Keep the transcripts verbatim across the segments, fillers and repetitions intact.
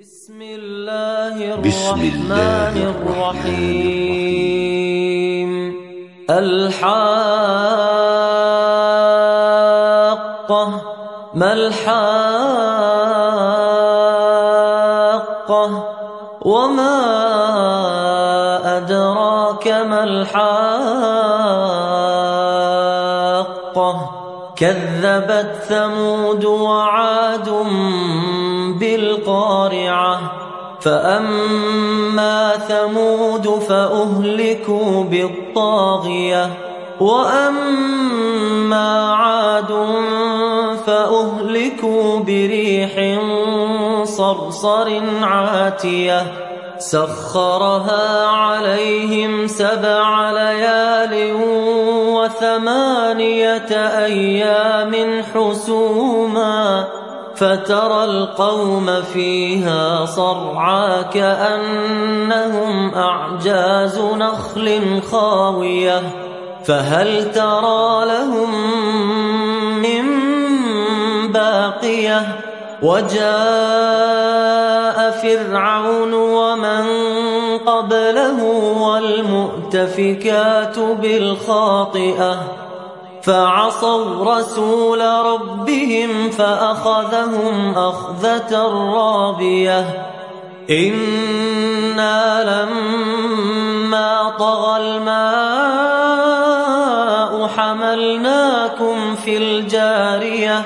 بسم الله الرحمن الرحيم. الحاقة ما الحاقة وما أدراك ما الحاقة كذبت ثمود وعاد بالقارعة فأما ثمود فأهلكوا بالطاغية وأما عاد فأهلكوا بريح صرصر عاتية سخرها عليهم سبع ليال وثمانية أيام حسوما فترى القوم فيها صرعى كأنهم أعجاز نخل خاوية فهل ترى لهم من باقية وجاء فرعون ومن قبله والمؤتفكات بالخاطئة فعصوا رسول ربهم فأخذهم أخذة رابية إنا لما طغى الماء حملناكم في الجارية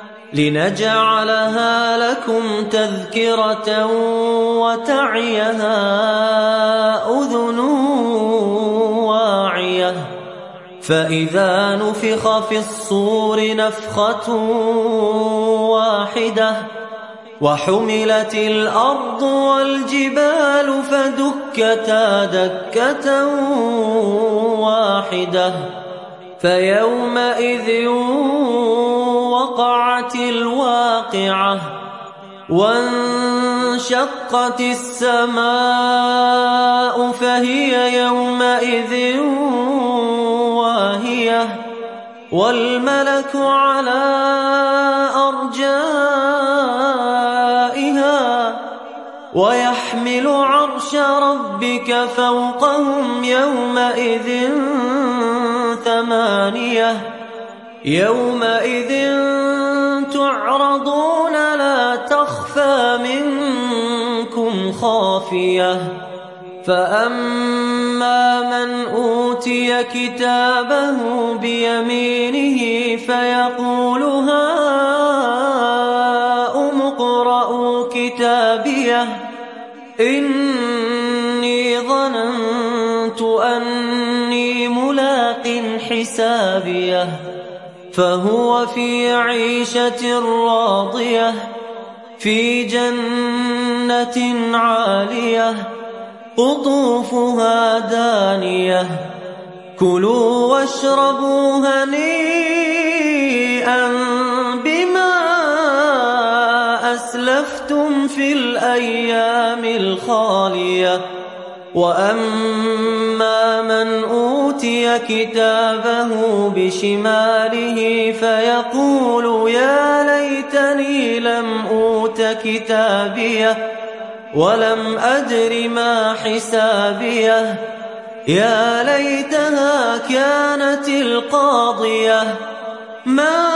لنجعلها لكم تذكرة وتعيها أذن واعية فإذا نفخ في الصور نفخة واحدة وحملت الأرض والجبال فدكتا دكة واحدة فيومئذ وقعت الواقعة وانشقت السماء فهي يومئذ واهية والملك على أرجائها ويحمل عرش ربك فوقهم يومئذ ثمانية يومئذ تعرضون لا تخفى منكم خافية فأما من أوتي كتابه بيمينه فيقول هاؤم اقرءوا كتابيه إني ظننت أني ملاق حسابيه فهو في عيشة راضية في جنة عالية قطوفها دانية كلوا واشربوا هنيئا بما أسلفتم في الأيام الخالية وأما من أوتي كتابه بشماله فيقول يا ليتني لم أوت كتابيه ولم أدر ما حسابيه يا ليتها كانت القاضية ما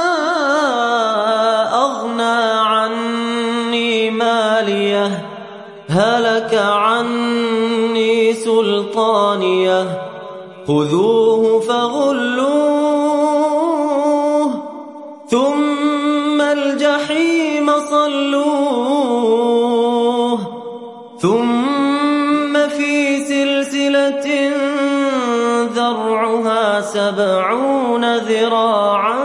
أغنى عني ماليه هلك عني سلطانيه خذوه فغلوه ثم الجحيم صلوه ثم في سلسلة ذرعها سبعون ذراعا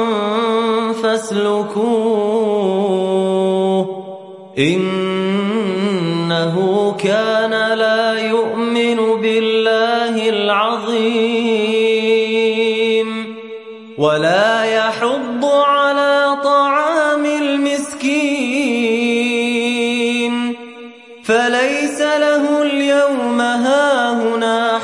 فاسلكوه إنه كان لا يؤمن بالله العظيم ولا يحض على طعام المسكين فليس له اليوم هاهنا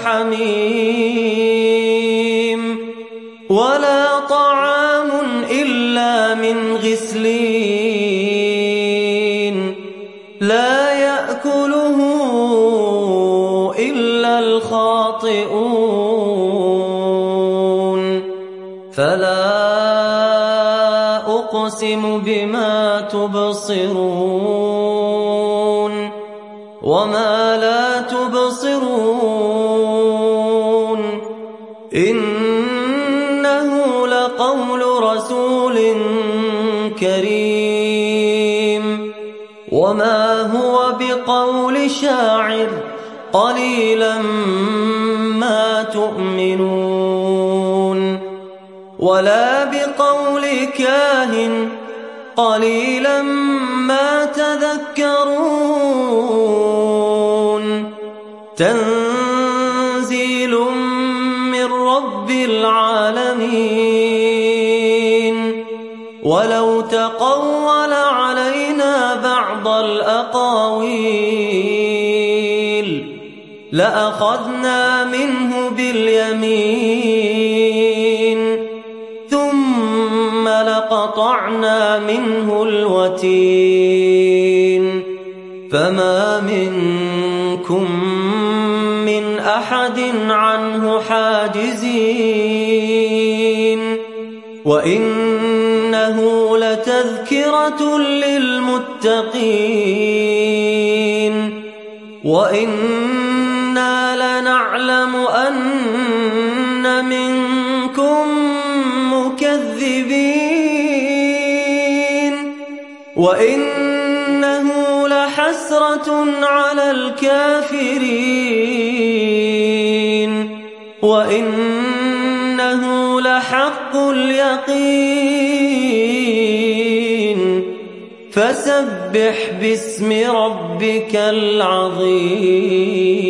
حميم ولا طعام إلا من غسلين لا يأكله إلا الخاطئون فلا أقسم بما تبصرون وما لا تبصرون إنه لقول رسول كريم وما هو بقول شاعر قليلا ما تؤمنون ولا بقول كاهن قليلا ما تذكرون تنزيل من رب العالمين ولو تقول علينا بعض الأقاويل لأخذنا منه باليمين ثم لقطعنا منه الوتين فما منكم من أحد عنه حاجزين وإنه لتذكرة للمتقين وإنا لنعلم أن منكم مكذبين وإنه لحسرة على الكافرين وإنه لحق اليقين فسبح باسم ربك العظيم.